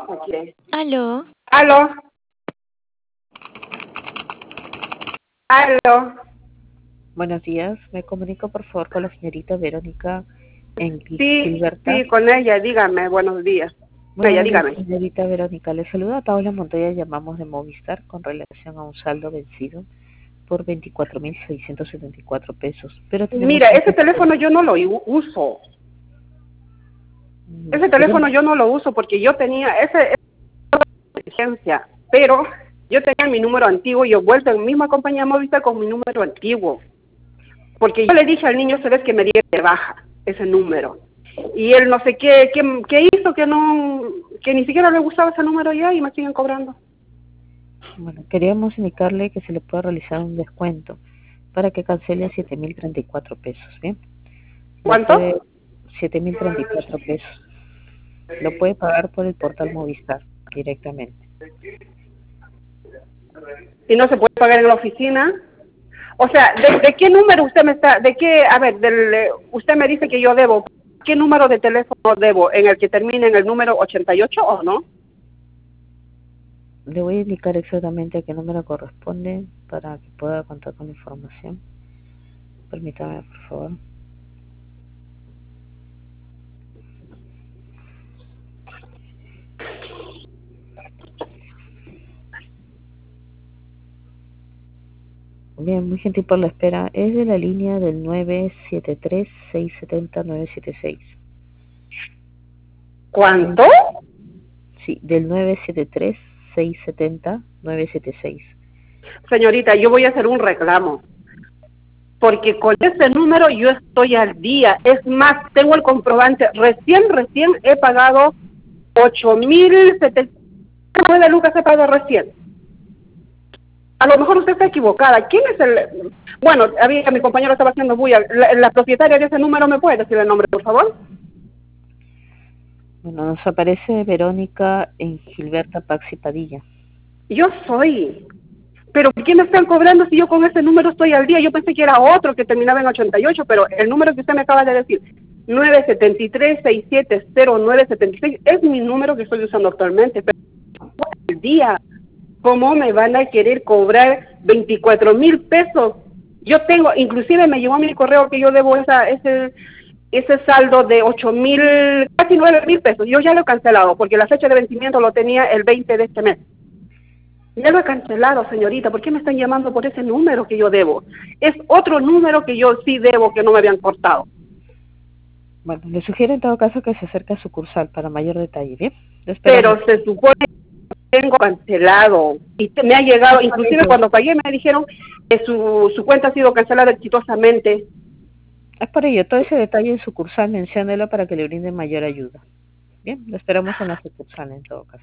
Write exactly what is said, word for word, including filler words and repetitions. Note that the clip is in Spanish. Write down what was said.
Ok. Aló. Aló. Aló. Buenos días, me comunico por favor con la señorita Verónica en Sí, Gilberta. sí, con ella, dígame, buenos días. Muy Ella, buenos días, dígame. señorita Verónica. Le saluda Paula Montoya, llamamos de Movistar con relación a un saldo vencido por veinticuatro mil seiscientos setenta y cuatro pesos. Pero tenemos Mira, un ese descuento. teléfono yo no lo u- uso. Mm, Ese queremos- teléfono yo no lo uso porque yo tenía ese exigencia, pero yo tenía mi número antiguo y yo he vuelto en misma compañía Movistar con mi número antiguo. Porque yo le dije al niño, sabes que me diera de baja ese número. Y él no sé qué, qué, qué hizo que no, que ni siquiera le gustaba ese número ya y me siguen cobrando. Bueno, queríamos indicarle que se le puede realizar un descuento para que cancele siete mil treinta y cuatro pesos, ¿bien? Lo puede, ¿Cuánto? siete mil treinta y cuatro pesos. Lo puede pagar por el portal Movistar directamente. Y no se puede pagar en la oficina. O sea, ¿de, de qué número usted me está, de qué, a ver, del, eh, usted me dice que yo debo, ¿qué número de teléfono debo? ¿En el que termine en el número ochenta y ocho o no? Le voy a indicar exactamente a qué número corresponde para que pueda contar con la información. Permítame, por favor. Bien, muy gentil por la espera. Es de la línea del nueve siete tres, seis siete cero, nueve siete seis. ¿Cuánto? Sí, del nueve siete tres, seis siete cero, nueve siete seis. Señorita, yo voy a hacer un reclamo. Porque con ese número yo estoy al día. Es más, tengo el comprobante. Recién, recién he pagado ocho mil setecientos nueve lucas he pagado recién. A lo mejor usted está equivocada. ¿Quién es el...? Bueno, había, mi compañero estaba haciendo bulla. La, la propietaria de ese número, ¿me puede decir el nombre, por favor? Bueno, nos aparece Verónica en Gilberta Paxi Padilla. Yo soy. Pero ¿por qué me están cobrando si yo con ese número estoy al día? Yo pensé que era otro que terminaba en ochenta y ocho, pero el número que usted me acaba de decir, nueve siete tres, seis siete cero, nueve siete seis, es mi número que estoy usando actualmente. Pero al día, ¿cómo me van a querer cobrar veinticuatro mil pesos? Yo tengo, inclusive me llegó a mi correo que yo debo esa, ese, ese saldo de ocho mil, casi nueve mil pesos. Yo ya lo he cancelado porque la fecha de vencimiento lo tenía el veinte de este mes. Ya lo he cancelado, señorita. ¿Por qué me están llamando por ese número que yo debo? Es otro número que yo sí debo que no me habían cortado. Bueno, le sugiero en todo caso que se acerque a sucursal para mayor detalle, ¿bien? Lo esperamos. Pero se supone que tengo cancelado. Y me ha llegado, inclusive cuando pagué me dijeron que su, su cuenta ha sido cancelada exitosamente. Es por ello, todo ese detalle en sucursal, menciónelo para que le brinde mayor ayuda. Bien, lo esperamos en la sucursal en todo caso.